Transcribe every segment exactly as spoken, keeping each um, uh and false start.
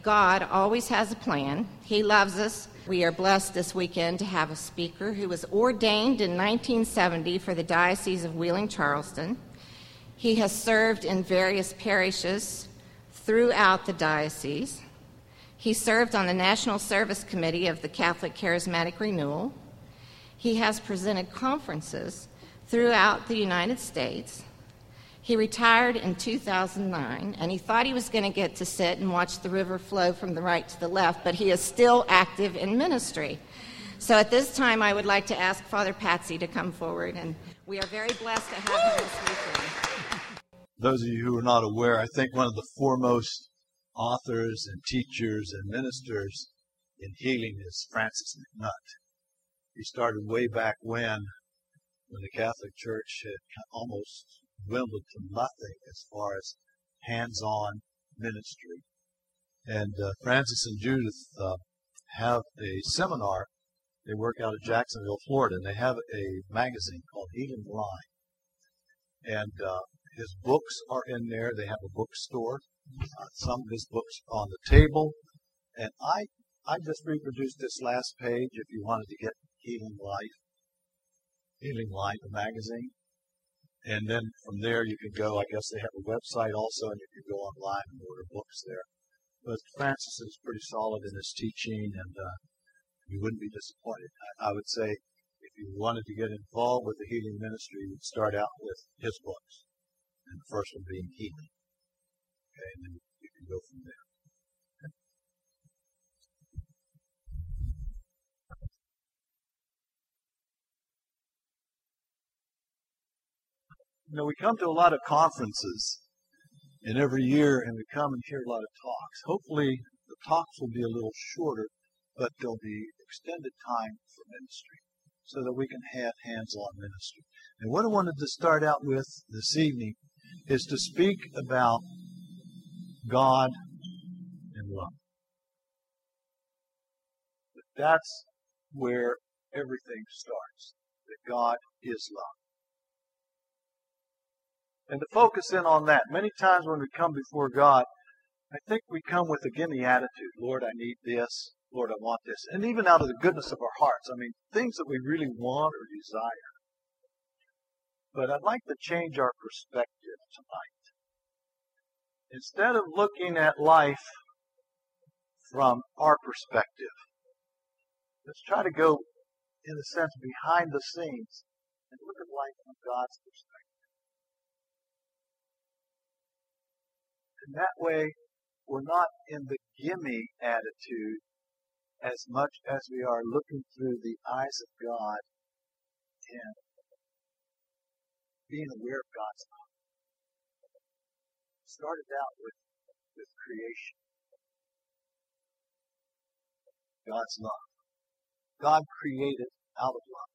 God always has a plan. He loves us. We are blessed this weekend to have a speaker who was ordained in nineteen seventy for the Diocese of Wheeling-Charleston. He has served in various parishes throughout the diocese. He served on the National Service Committee of the Catholic Charismatic Renewal. He has presented conferences throughout the United States. He retired in two thousand nine, and he thought he was going to get to sit and watch the river flow from the right to the left, but he is still active in ministry. So at this time, I would like to ask Father Patsy to come forward, and we are very blessed to have him this weekend. Those of you who are not aware, I think one of the foremost authors and teachers and ministers in healing is Francis McNutt. He started way back when, when the Catholic Church had almost dwindled to nothing as far as hands-on ministry. And uh, Francis and Judith uh, have a seminar. They work out of Jacksonville, Florida, and they have a magazine called Healing Line. And uh, his books are in there. They have a bookstore. Uh, some of his books are on the table. And I, I just reproduced this last page if you wanted to get Healing Life, Healing Life, the magazine. And then from there you can go, I guess they have a website also, and you can go online and order books there. But Francis is pretty solid in his teaching, and uh, you wouldn't be disappointed. I, I would say if you wanted to get involved with the healing ministry, you'd start out with his books, and the first one being Healing. Okay, and then you can go from there. Okay. You know, we come to a lot of conferences, and every year, and we come and hear a lot of talks. Hopefully, the talks will be a little shorter, but there'll be extended time for ministry, so that we can have hands-on ministry. And what I wanted to start out with this evening is to speak about God and love. That's where everything starts, that God is love. And to focus in on that, many times when we come before God, I think we come with a gimme attitude. Lord, I need this. Lord, I want this. And even out of the goodness of our hearts, I mean, things that we really want or desire. But I'd like to change our perspective tonight. Instead of looking at life from our perspective, let's try to go, in a sense, behind the scenes and look at life from God's perspective. And that way, we're not in the gimme attitude as much as we are looking through the eyes of God and being aware of God's love. Started out with, with creation. God's love. God created out of love.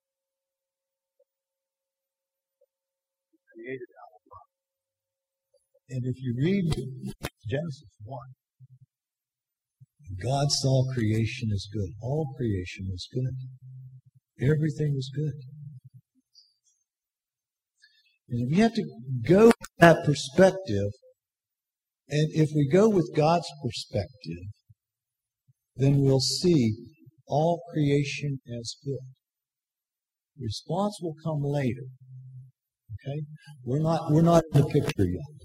He created out of love. And if you read Genesis one, God saw creation as good. All creation was good. Everything was good. And we have to go with that perspective. And if we go with God's perspective, then we'll see all creation as good. The response will come later. Okay? We're not, we're not in the picture yet.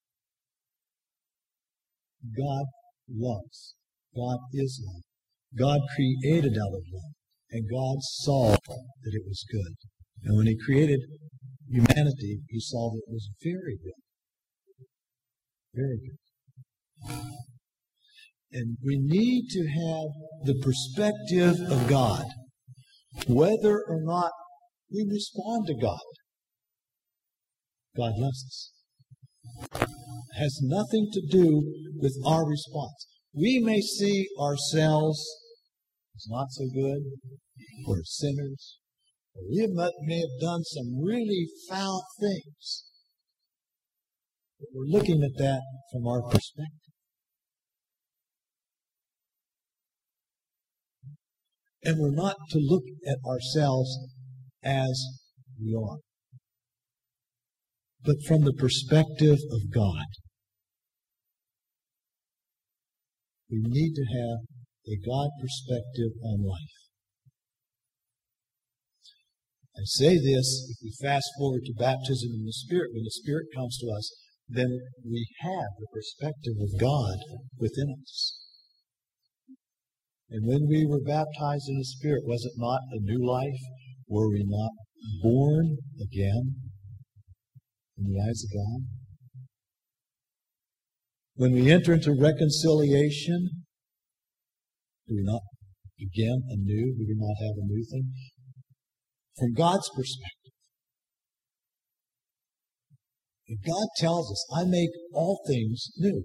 God loves. God is love. God created out of love. And God saw that it was good. And when He created humanity, He saw that it was very good. Very good. And we need to have the perspective of God, whether or not we respond to God. God loves us. It has nothing to do with our response. We may see ourselves as not so good, or sinners, or we may have done some really foul things. But we're looking at that from our perspective. And we're not to look at ourselves as we are, but from the perspective of God. We need to have a God perspective on life. I say this, if we fast forward to baptism in the Spirit, when the Spirit comes to us, then we have the perspective of God within us. And when we were baptized in the Spirit, was it not a new life? Were we not born again in the eyes of God? When we enter into reconciliation, do we not begin anew? Do we not have a new thing? From God's perspective, and God tells us, I make all things new.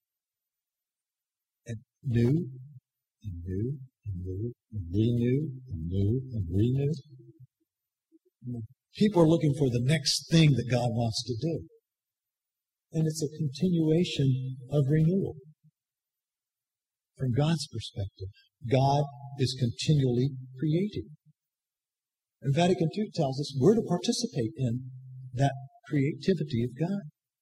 And new, and new, and new, and renew, and new, and renew. People are looking for the next thing that God wants to do. And it's a continuation of renewal. From God's perspective, God is continually creating. And Vatican two tells us we're to participate in that creativity of God.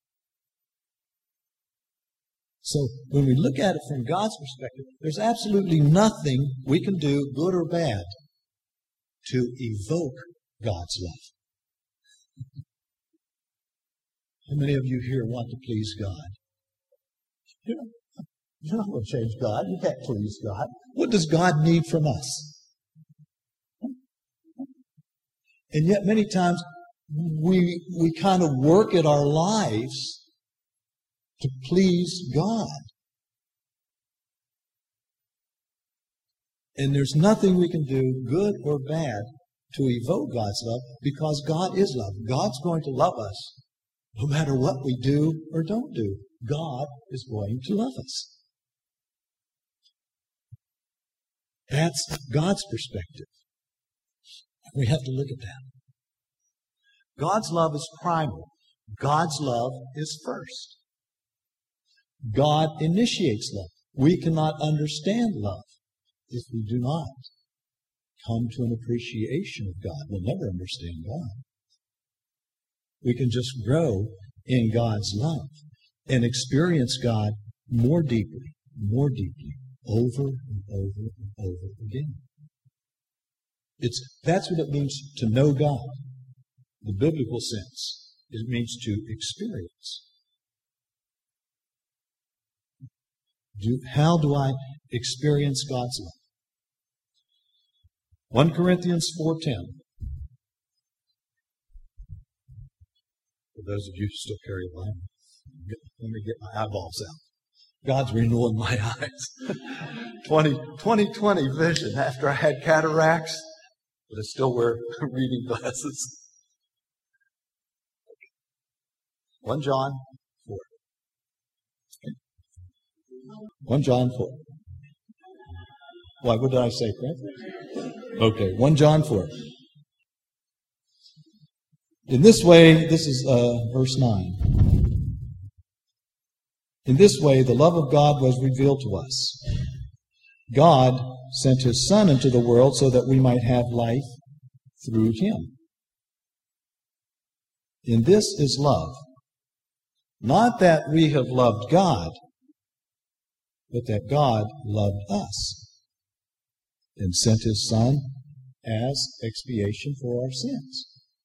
So when we look at it from God's perspective, there's absolutely nothing we can do, good or bad, to evoke God's love. How many of you here want to please God? You're not, you're not going to change God. You can't please God. What does God need from us? And yet many times we, we kind of work at our lives to please God. And there's nothing we can do, good or bad, to evoke God's love, because God is love. God's going to love us no matter what we do or don't do. God is going to love us. That's God's perspective. We have to look at that. God's love is primal. God's love is first. God initiates love. We cannot understand love if we do not come to an appreciation of God. We'll never understand God. We can just grow in God's love and experience God more deeply, more deeply, over and over and over again. It's, that's what it means to know God. The biblical sense, it means to experience. Do, how do I experience God's love? First Corinthians four ten. For those of you who still carry a Bible, let me get my eyeballs out. God's renewing my eyes. twenty twenty vision after I had cataracts, but I still wear reading glasses. First John four. First John four. Why, what did I say, Fred? Okay, First John four. In this way, this is uh, verse nine. In this way, the love of God was revealed to us. God sent His Son into the world so that we might have life through Him. In this is love. Not that we have loved God, but that God loved us and sent His Son as expiation for our sins.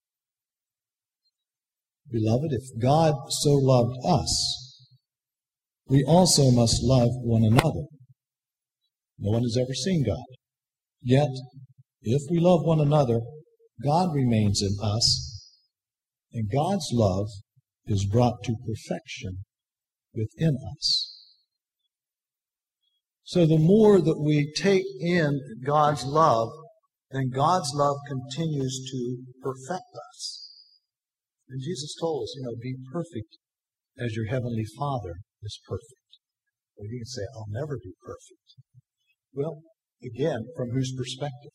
Beloved, if God so loved us, we also must love one another. No one has ever seen God. Yet, if we love one another, God remains in us, and God's love is brought to perfection within us. So the more that we take in God's love, then God's love continues to perfect us. And Jesus told us, you know, be perfect as your heavenly Father is perfect. Well, you can say, I'll never be perfect. Well, again, from whose perspective?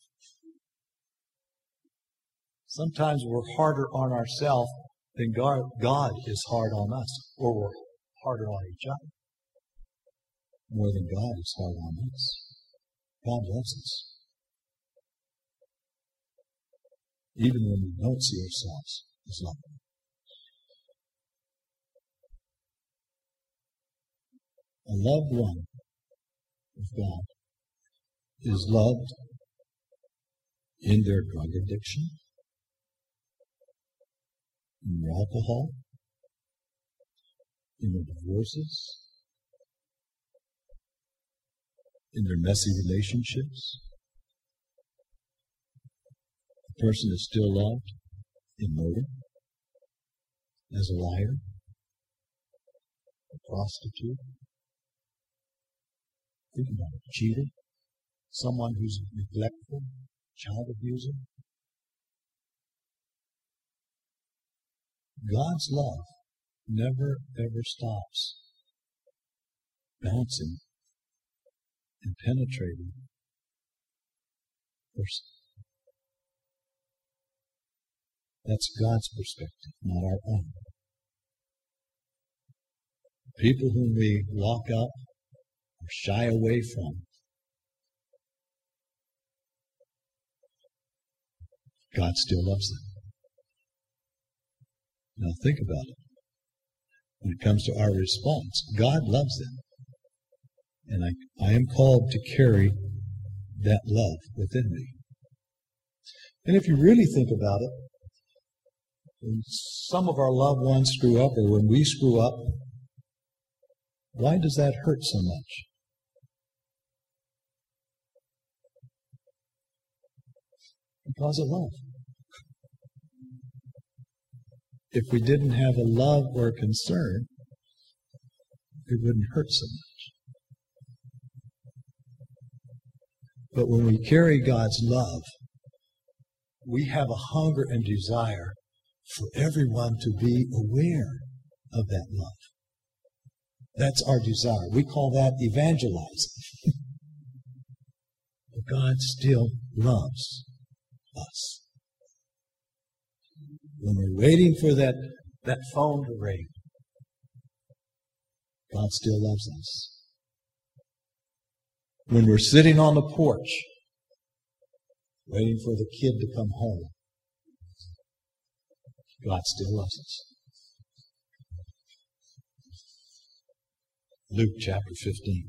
Sometimes we're harder on ourselves than God, God is hard on us, or we're harder on each other more than God is hard on us. God loves us. Even when we don't see ourselves as loving. A loved one of God is loved in their drug addiction, in their alcohol, in their divorces, in their messy relationships. The person is still loved in murder, as a liar, a prostitute. Think about it. Cheater, someone who's neglectful, child abuser. God's love never, ever stops bouncing and penetrating a person. That's God's perspective, not our own. People whom we lock up or shy away from, God still loves them. Now think about it. When it comes to our response, God loves them. And I, I am called to carry that love within me. And if you really think about it, when some of our loved ones screw up, or when we screw up, why does that hurt so much? Because of love. If we didn't have a love or a concern, it wouldn't hurt so much. But when we carry God's love, we have a hunger and desire for everyone to be aware of that love. That's our desire. We call that evangelizing. But God still loves us. When we're waiting for that, that phone to ring, God still loves us. When we're sitting on the porch, waiting for the kid to come home, God still loves us. Luke chapter fifteen.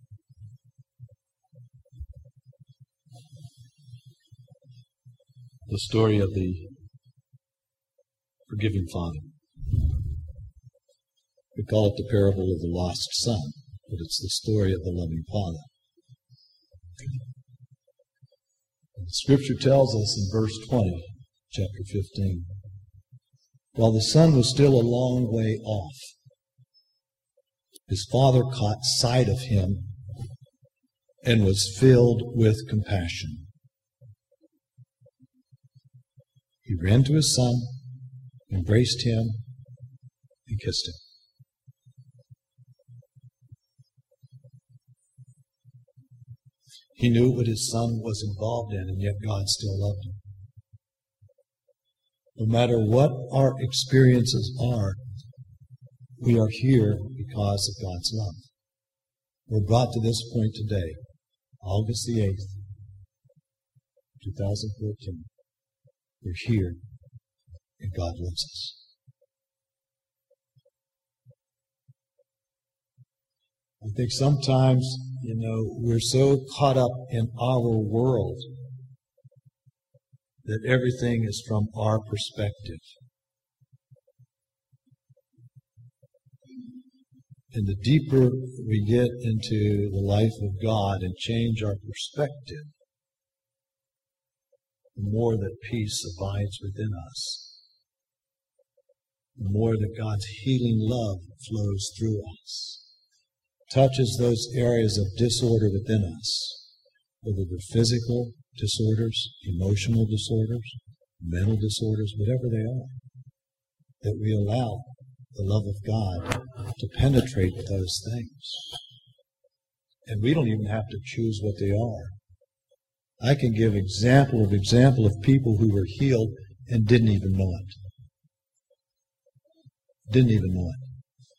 The story of the forgiving father. We call it the parable of the lost son, but it's the story of the loving father. And the Scripture tells us in verse twenty, chapter fifteen, while the son was still a long way off, his father caught sight of him and was filled with compassion. He ran to his son, embraced him, and kissed him. He knew what his son was involved in, and yet God still loved him. No matter what our experiences are, we are here because of God's love. We're brought to this point today, August the eighth, twenty fourteen. We're here, and God loves us. I think sometimes, you know, we're so caught up in our world that everything is from our perspective. And the deeper we get into the life of God and change our perspective, the more that peace abides within us. The more that God's healing love flows through us. Touches those areas of disorder within us, whether they're physical disorders, emotional disorders, mental disorders, whatever they are, that we allow the love of God to penetrate those things. And we don't even have to choose what they are. I can give example of example of people who were healed and didn't even know it. Didn't even know it.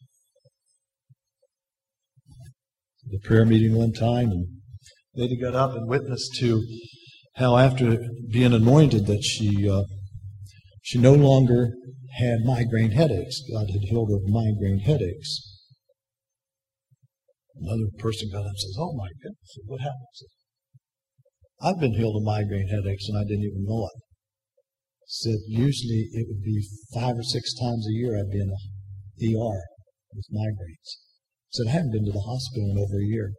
The prayer meeting one time, and the lady got up and witnessed to how after being anointed that she uh, she no longer had migraine headaches. God had healed her of migraine headaches. Another person got up and says, oh my goodness, what happened? I've been healed of migraine headaches and I didn't even know it. Said usually it would be five or six times a year I'd be in the E R with migraines. Said I haven't been to the hospital in over a year.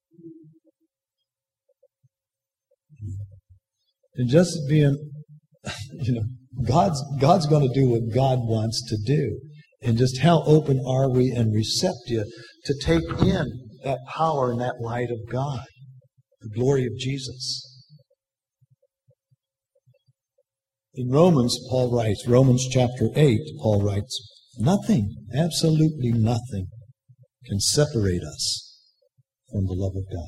And just being, you know, God's God's going to do what God wants to do. And just how open are we and receptive to take in that power and that light of God, the glory of Jesus. In Romans, Paul writes, Romans chapter eight, Paul writes, nothing, absolutely nothing, can separate us from the love of God.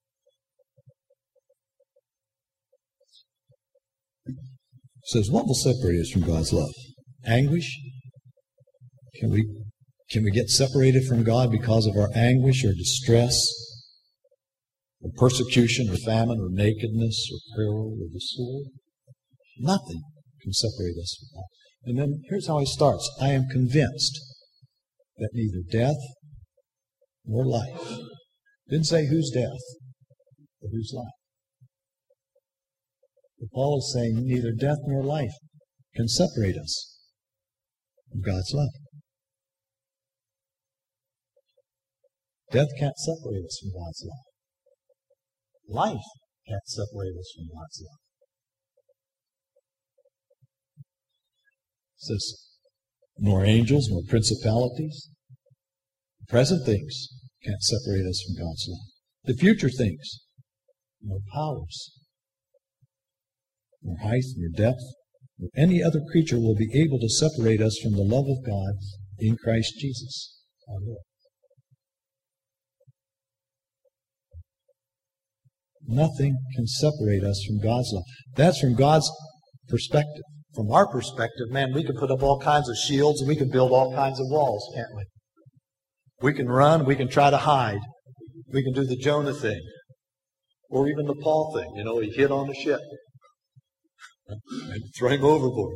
It says, what will separate us from God's love? Anguish? Can we, can we get separated from God because of our anguish or distress, or persecution or famine or nakedness or peril or the sword? Nothing can separate us from God. And then here's how he starts. I am convinced that neither death nor life. Didn't say whose death, but whose life. But Paul is saying neither death nor life can separate us from God's love. Death can't separate us from God's love. Life can't separate us from God's love. It says, nor angels, nor principalities, present things can't separate us from God's love. The future things, nor powers, nor height, nor depth, nor any other creature will be able to separate us from the love of God in Christ Jesus, our Lord. Nothing can separate us from God's love. That's from God's perspective. From our perspective, man, we can put up all kinds of shields and we can build all kinds of walls, can't we? We can run, we can try to hide. We can do the Jonah thing. Or even the Paul thing. You know, he hid on the ship. And throw him overboard.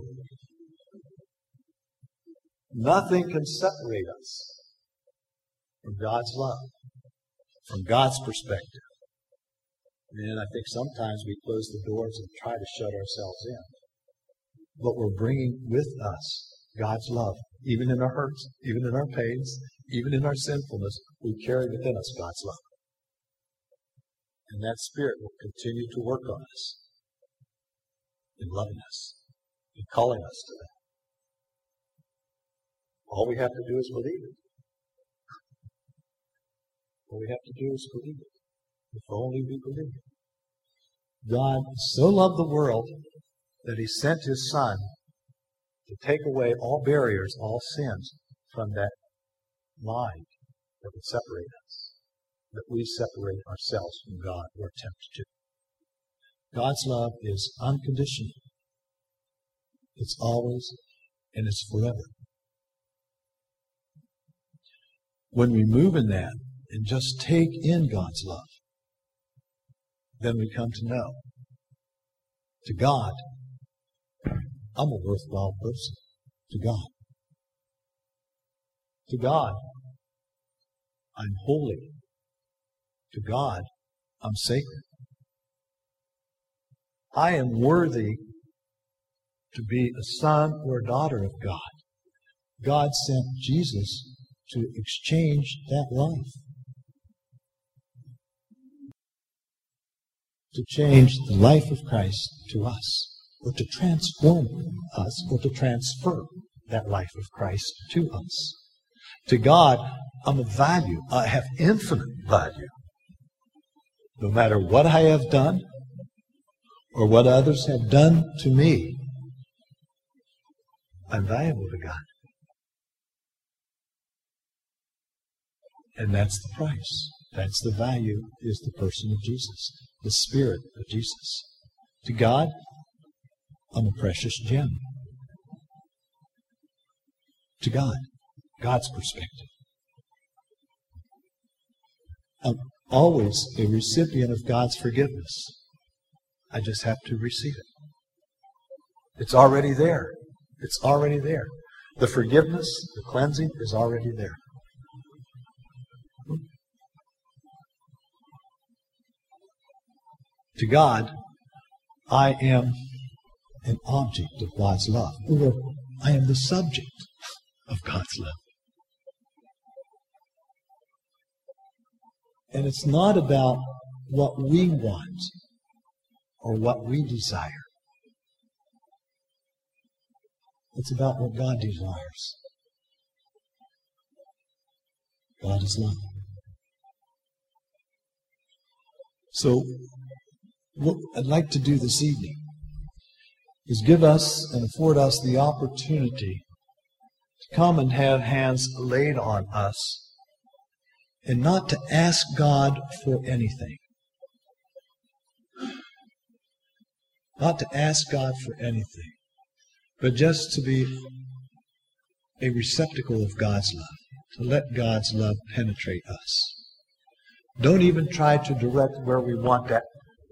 Nothing can separate us from God's love. From God's perspective. And I think sometimes we close the doors and try to shut ourselves in. But we're bringing with us God's love. Even in our hurts, even in our pains, even in our sinfulness, we carry within us God's love. And that Spirit will continue to work on us in loving us, in calling us to that. All we have to do is believe it. All we have to do is believe it. If only we believe it. God so loved the world that He sent His Son to take away all barriers, all sins from that mind that would separate us, that we separate ourselves from God or attempt to. God's love is unconditional. It's always and it's forever. When we move in that and just take in God's love, then we come to know, to God, I'm a worthwhile person. To God. To God, I'm holy. To God, I'm sacred. I am worthy to be a son or a daughter of God. God sent Jesus to exchange that life. To change the life of Christ to us. Or to transform us, or to transfer that life of Christ to us. To God, I'm of value. I have infinite value. No matter what I have done, or what others have done to me, I'm valuable to God. And that's the price. That's the value, is the person of Jesus, the Spirit of Jesus. To God, I'm a precious gem. To God, God's perspective. I'm always a recipient of God's forgiveness. I just have to receive it. It's already there. It's already there. The forgiveness, the cleansing is already there. To God, I am an object of God's love, or I am the subject of God's love. And it's not about what we want or what we desire. It's about what God desires. God is love. So, what I'd like to do this evening is give us and afford us the opportunity to come and have hands laid on us and not to ask God for anything. Not to ask God for anything, but just to be a receptacle of God's love, to let God's love penetrate us. Don't even try to direct where we want that,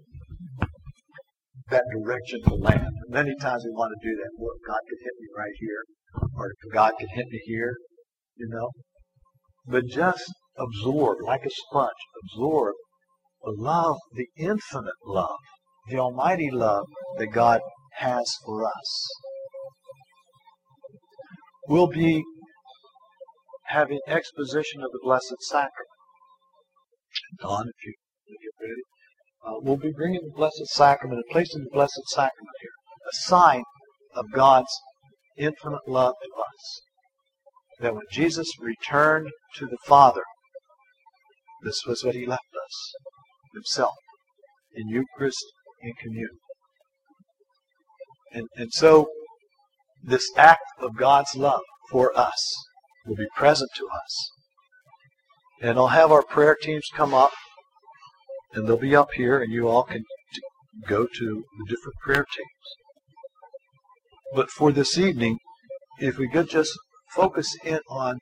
that direction to land. Many times we want to do that. Well, God could hit me right here, or God could hit me here, you know. But just absorb, like a sponge, absorb the love, the infinite love, the almighty love that God has for us. We'll be having exposition of the Blessed Sacrament. Don, if you get ready. Uh, we'll be bringing the Blessed Sacrament and placing the Blessed Sacrament here, a sign of God's infinite love to us. That when Jesus returned to the Father, this was what He left us, Himself, in Eucharist, in communion. And, and so, this act of God's love for us will be present to us. And I'll have our prayer teams come up, and they'll be up here, and you all can t- go to the different prayer teams. But for this evening, if we could just focus in on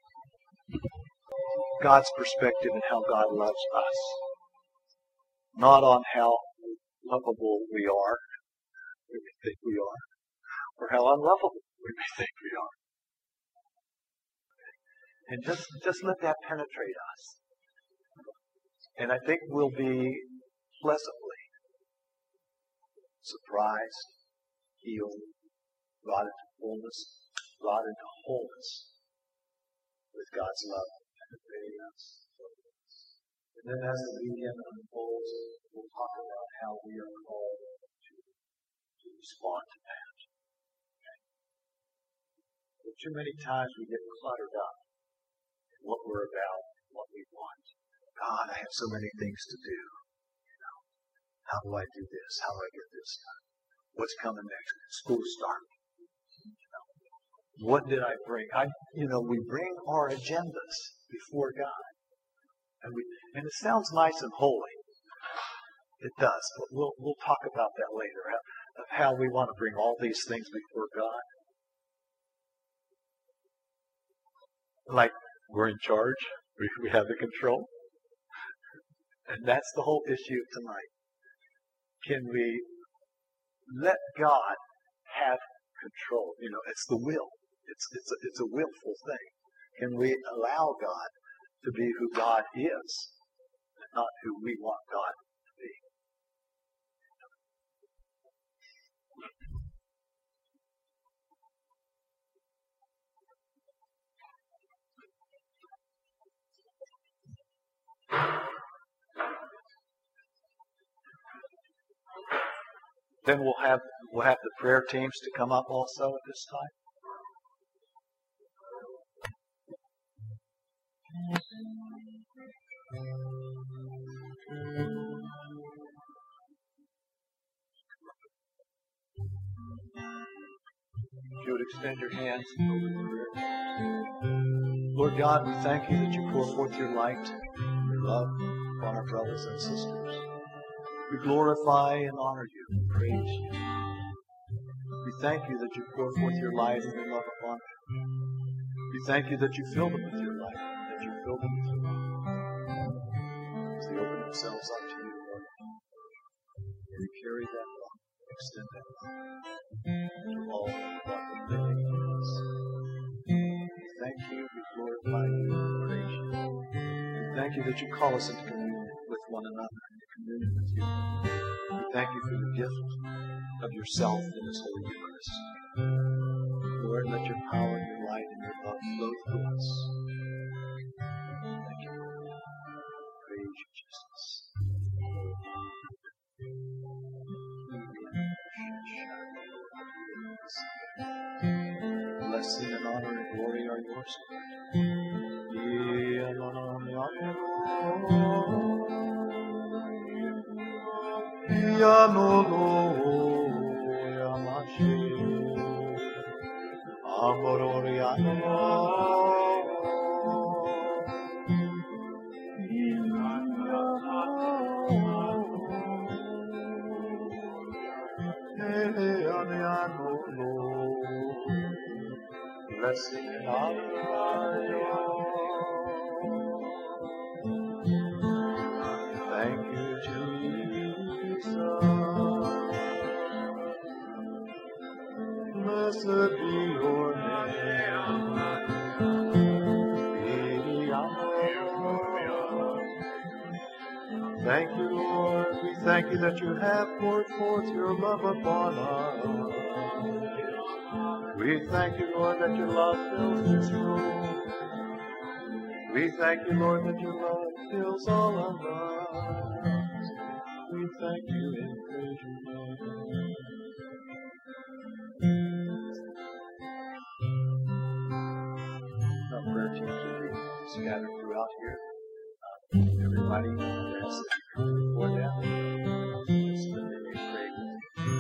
God's perspective and how God loves us, not on how lovable we are, we may think we are, or how unlovable we may think we are. And just, just let that penetrate us. And I think we'll be pleasantly surprised, healed, brought into fullness, brought into wholeness with God's love penetrating us. And then as the weekend unfolds, we'll talk about how we are called to, to respond to that. Okay? But too many times we get cluttered up in what we're about, what we want. God, I have so many things to do. You know, how do I do this? How do I get this done? What's coming next? School's starting. You know, what did I bring? I, you know, we bring our agendas before God, and we, and it sounds nice and holy. It does, but we'll we'll talk about that later. Of how we want to bring all these things before God, like we're in charge, we we have the control. And that's the whole issue tonight. Can we let God have control? You know, it's the will. It's it's a, it's a willful thing. Can we allow God to be who God is, and not who we want God to be? Then we'll have we'll have the prayer teams to come up also at this time. If you would extend your hands and open prayer. Lord God, we thank you that you pour forth your light, your love upon our brothers and sisters. We glorify and honor you and praise you. We thank you that you pour forth your light and your love upon them. We thank you that you fill them with your light, that you fill them with your love. As they open themselves up to you, Lord, may we carry that love, extend that love to all who are living in us. We thank you, we glorify you, we praise you. We thank you that you call us into communion with one another, into communion with you. We thank you for the gift of yourself in this Holy Eucharist. Lord, let your power and your light and your love flow through us. Thank you, Lord. Praise you, Jesus. Blessing and honor and glory are yours, blessing and honor are yours. Thank you, Jesus. Blessed be your name. Thank you, Lord. We thank you that you have poured forth your love upon us. We thank you, Lord, that your love fills this room. We thank you, Lord, that your love fills all of us. We thank you and praise your name. Our prayer teams will be scattered throughout here. Uh, everybody that's before them, just that they may pray with you.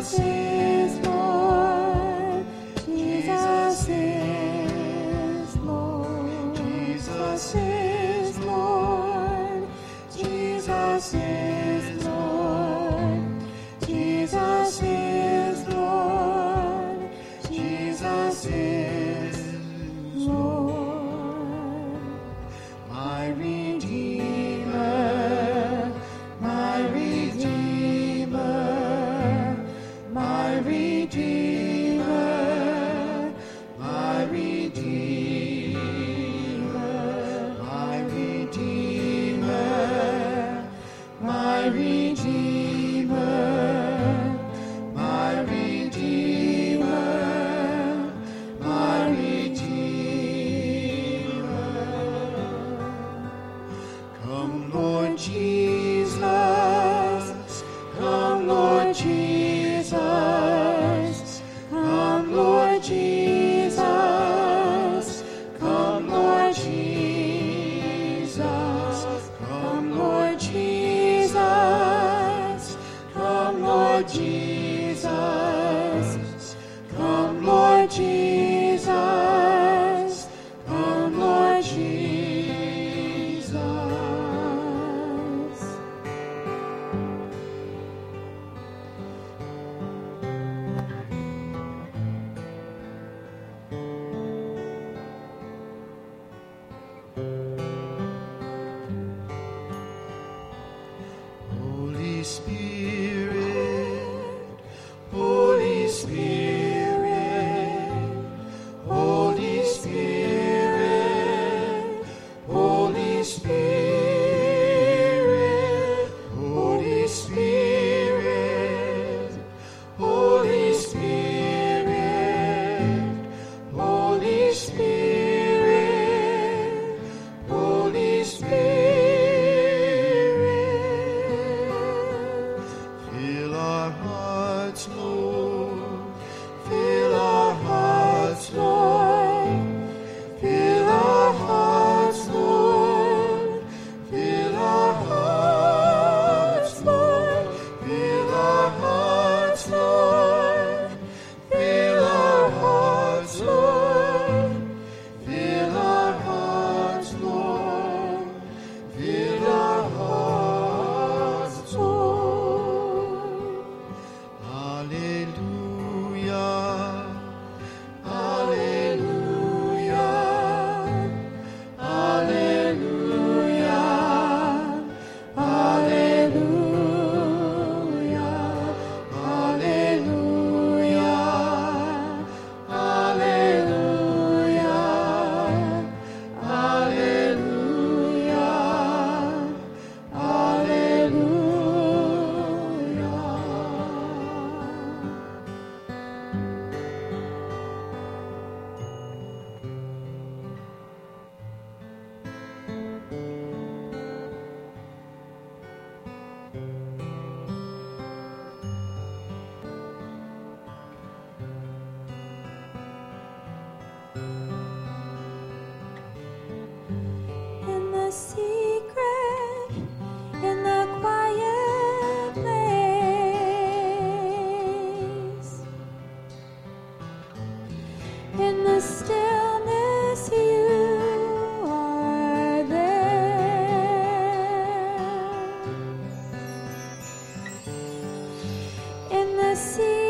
Jesus is Lord. Jesus is Lord. Jesus is Lord. Jesus is Lord. Jesus is Lord. Jesus is Lord. My Redeemer, my Redeemer, my Redeemer, my Redeemer, my Redeemer, my Redeemer, my Redeemer, my Redeemer. Come, Lord Jesus, come, Lord Jesus, come, Lord Jesus, come, Lord Jesus, come, Lord Jesus, come, Lord Jesus, come, Lord Jesus, come, Lord Jesus. Holy Spirit, Holy Spirit, Holy Spirit, Holy Spirit, Holy Spirit, Holy Spirit, Holy Spirit, Holy Spirit, fill our hearts, Lord, fill our hearts, Lord, fill our hearts, Lord, fill our hearts, Lord, fill our hearts, Lord, fill our hearts, Lord, fill our hearts, Lord, fill our hearts, Lord. Hallelujah, hallelujah, hallelujah, hallelujah, hallelujah, hallelujah, hallelujah, hallelujah. In the secret, in the quiet place, in the stillness you are there. In the secret,